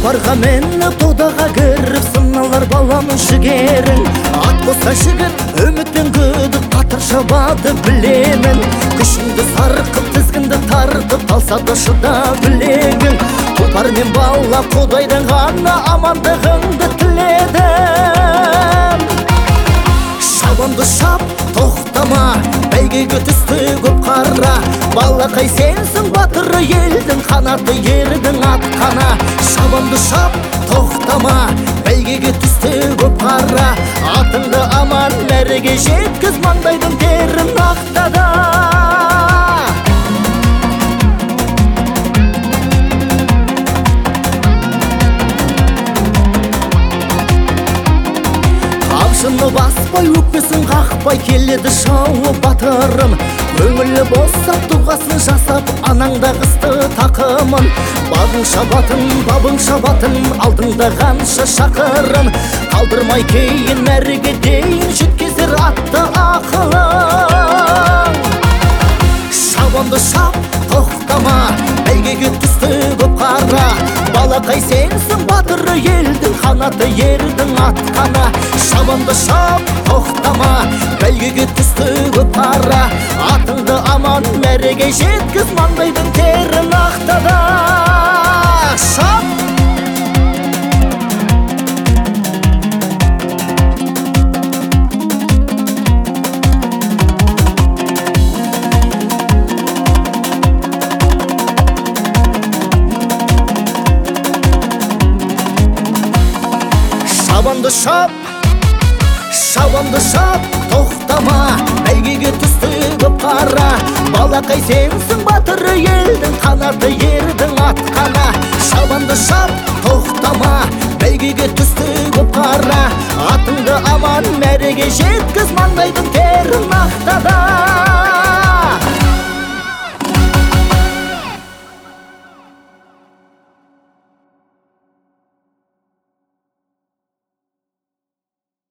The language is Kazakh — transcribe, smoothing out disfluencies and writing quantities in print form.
тұлпарға мініп додаға кіріп сыналар баланың жігерін. Ат болса жігіт үміт пен күдік қатыр шабады білемін. Күшіңді сарқып тізгінді тартып талса да шыда білегің. Тұлпар мен бала құдайдан ғана амандығыңды тіледім. Шабанды шап, тоқтама, бәйгеге түсті көп қара. Балақай сенсің батыры елдің қанаты ердің атқана. Шабанды шап, тоқтама, бәйгеге түсті көп қара. Атыңды аман мәреге жеткіз, маңдайдың терін ақтада. Қамшыны баспай, өкпесін қақпай келеді шауып батырым. Көңілі босап, дұғасын жасап, анаңда қысты тақымын. Бабың шабатын, алдыңда қанша шақырым. Қалдырмай кейін мәреге дейін жеткізер атты ақылың. Шабанды шап, тоқтама, бәйгеге түсті көп қара. Балақай сенсің батыры елдің қанаты ердің атқана. Шабанды шап, тоқтама, бәйгеге түсті көп қара. Атыңды аман мәреге жеткіз, маңдайдың терін ақтада. Шап! Шабанды шап, шабанды шап, тоқтама, бәйгеге түсті көп қара. Балақай сенсің батыры елдің қанаты ердің атқана. Шабанды шап, тоқтама, бәйгеге түсті көп қара. Атыңды аман мәреге жеткіз.